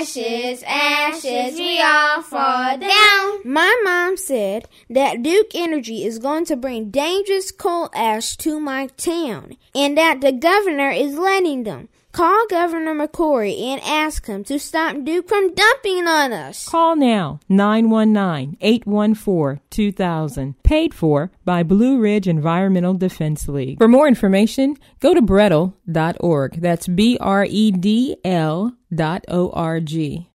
ashes, ashes, we all fall down. My mom said that Duke Energy is going to bring dangerous coal ash to my town and that the governor is letting them. Call Governor McCrory and ask him to stop Duke from dumping on us. Call now, 919-814-2000. Paid for by Blue Ridge Environmental Defense League. For more information, go to Bredl.org. That's BREDL.org.